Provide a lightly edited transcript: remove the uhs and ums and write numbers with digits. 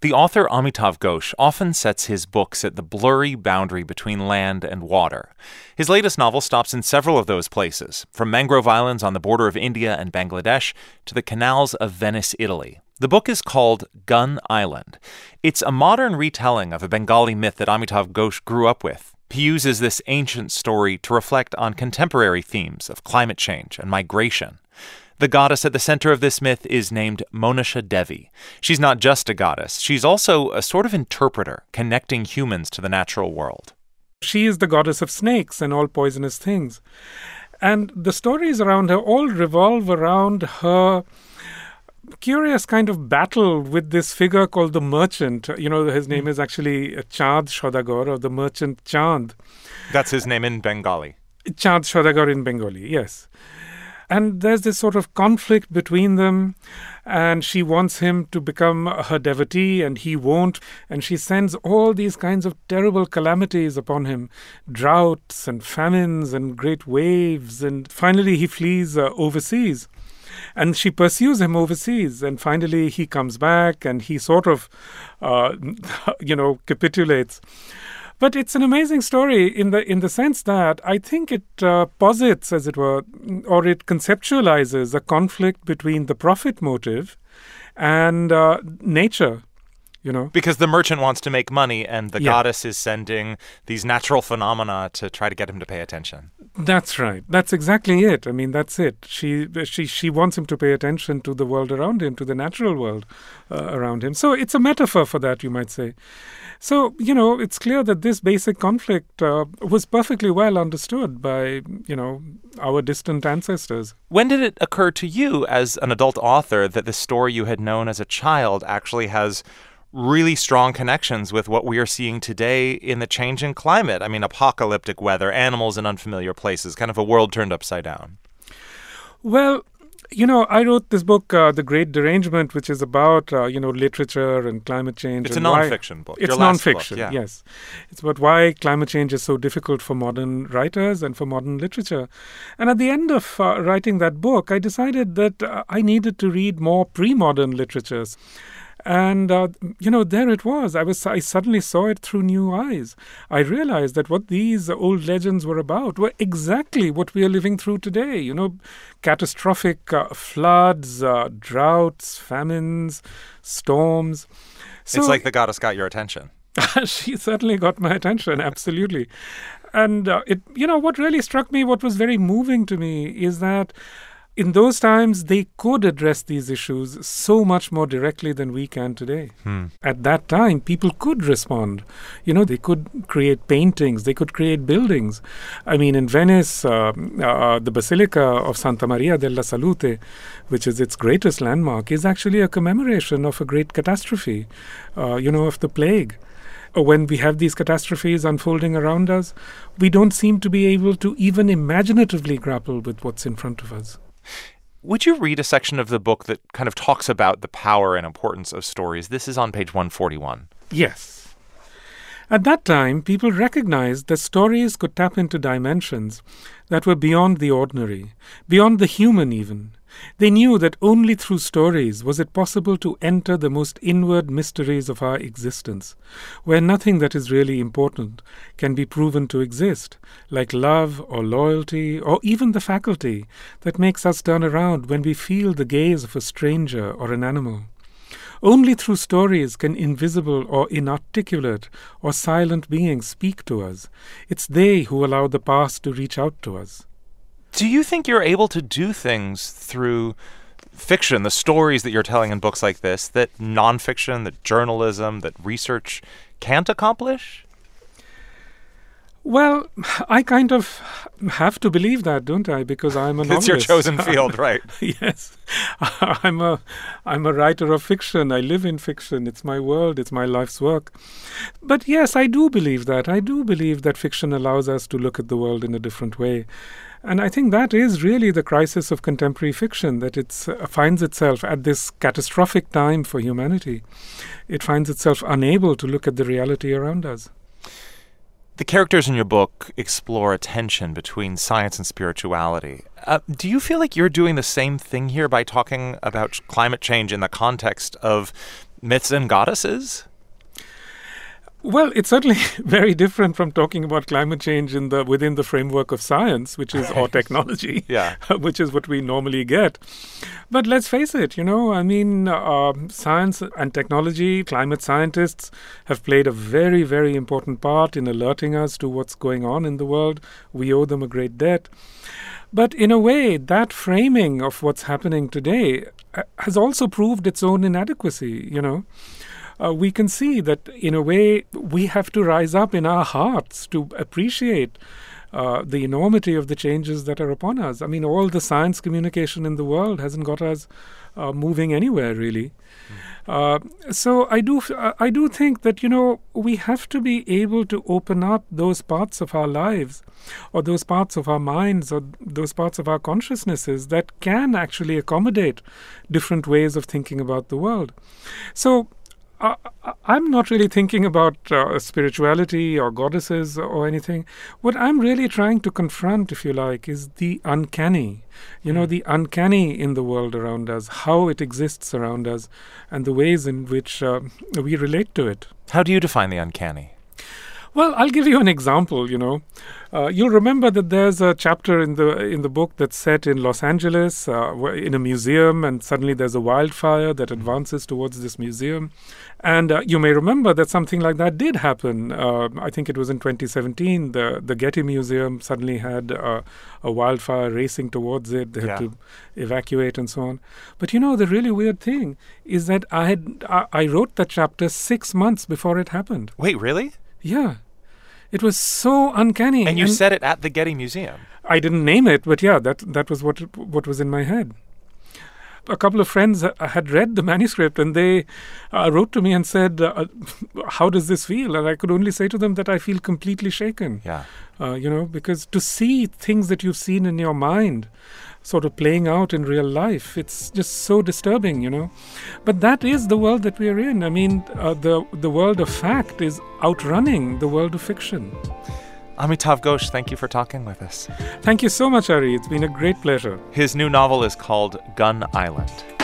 The author Amitav Ghosh often sets his books at the blurry boundary between land and water. His latest novel stops in several of those places, from mangrove islands on the border of India and Bangladesh to the canals of Venice, Italy. The book is called Gun Island. It's a modern retelling of a Bengali myth that Amitav Ghosh grew up with. He uses this ancient story to reflect on contemporary themes of climate change and migration. The goddess at the center of this myth is named Monasha Devi. She's not just a goddess. She's also a sort of interpreter, connecting humans to the natural world. She is the goddess of snakes and all poisonous things. And the stories around her all revolve around her curious kind of battle with this figure called the merchant. His name is actually Chand Saudagar, or the merchant Chand. That's his name in Bengali. Chand Saudagar in Bengali, yes. And there's this sort of conflict between them, and she wants him to become her devotee, and he won't. And she sends all these kinds of terrible calamities upon him, droughts and famines and great waves. And finally he flees overseas. And she pursues him overseas, and finally he comes back, and he sort of, capitulates. But it's an amazing story in the sense that I think it posits, as it were, or it conceptualizes a conflict between the profit motive and nature. Because the merchant wants to make money, and the goddess is sending these natural phenomena to try to get him to pay attention. That's right. That's exactly it. I mean, that's it. She wants him to pay attention to the world around him, to the natural world around him. So it's a metaphor for that, you might say. So, it's clear that this basic conflict was perfectly well understood by, our distant ancestors. When did it occur to you as an adult author that the story you had known as a child actually has really strong connections with what we are seeing today in the changing climate? I mean, apocalyptic weather, animals in unfamiliar places, kind of a world turned upside down. Well, I wrote this book, The Great Derangement, which is about, literature and climate change. It's a nonfiction book. It's nonfiction, yes. It's about why climate change is so difficult for modern writers and for modern literature. And at the end of writing that book, I decided that I needed to read more pre-modern literatures. And, there it was. I suddenly saw it through new eyes. I realized that what these old legends were about were exactly what we are living through today. Catastrophic floods, droughts, famines, storms. So, it's like the goddess got your attention. She certainly got my attention, absolutely. And, what really struck me, what was very moving to me, is that in those times, they could address these issues so much more directly than we can today. At that time, people could respond. They could create paintings, they could create buildings. I mean, in Venice, the Basilica of Santa Maria della Salute, which is its greatest landmark, is actually a commemoration of a great catastrophe, of the plague. When we have these catastrophes unfolding around us, we don't seem to be able to even imaginatively grapple with what's in front of us. Would you read a section of the book that kind of talks about the power and importance of stories? This is on page 141. Yes. At that time, people recognized that stories could tap into dimensions that were beyond the ordinary, beyond the human even. They knew that only through stories was it possible to enter the most inward mysteries of our existence, where nothing that is really important can be proven to exist, like love or loyalty or even the faculty that makes us turn around when we feel the gaze of a stranger or an animal. Only through stories can invisible or inarticulate or silent beings speak to us. It's they who allow the past to reach out to us. Do you think you're able to do things through fiction, the stories that you're telling in books like this, that nonfiction, that journalism, that research can't accomplish? Well, I kind of have to believe that, don't I? Because I'm a novelist. It's your chosen field, right? Yes. I'm a writer of fiction. I live in fiction. It's my world. It's my life's work. But yes, I do believe that. I do believe that fiction allows us to look at the world in a different way. And I think that is really the crisis of contemporary fiction, that it finds itself at this catastrophic time for humanity. It finds itself unable to look at the reality around us. The characters in your book explore a tension between science and spirituality. Do you feel like you're doing the same thing here by talking about climate change in the context of Myths and goddesses? Well, it's certainly very different from talking about climate change within the framework of science, which is or technology, Yeah. which is what we normally get. But let's face it, science and technology, climate scientists have played a very, very important part in alerting us to what's going on in the world. We owe them a great debt. But in a way, that framing of what's happening today has also proved its own inadequacy, we can see that, in a way, we have to rise up in our hearts to appreciate the enormity of the changes that are upon us. I mean, all the science communication in the world hasn't got us moving anywhere, really. So I do think that, we have to be able to open up those parts of our lives or those parts of our minds or those parts of our consciousnesses that can actually accommodate different ways of thinking about the world. So I'm not really thinking about spirituality or goddesses or anything. What I'm really trying to confront, if you like, is the uncanny. The uncanny in the world around us, how it exists around us, and the ways in which we relate to it. How do you define the uncanny? Well, I'll give you an example, You'll remember that there's a chapter in the book that's set in Los Angeles, in a museum, and suddenly there's a wildfire that advances towards this museum. And you may remember that something like that did happen. I think it was in 2017. The Getty Museum suddenly had a wildfire racing towards it. They had to evacuate and so on. But the really weird thing is that I wrote that chapter 6 months before it happened. Wait, really? Yeah. It was so uncanny. And you said it at the Getty Museum. I didn't name it, but yeah, that was what was in my head. A couple of friends had read the manuscript and they wrote to me and said, how does this feel? And I could only say to them that I feel completely shaken. Yeah. Because to see things that you've seen in your mind sort of playing out in real life, it's just so disturbing, But that is the world that we are in. I mean, the world of fact is outrunning the world of fiction. Amitav Ghosh, thank you for talking with us. Thank you so much, Ari. It's been a great pleasure. His new novel is called Gun Island.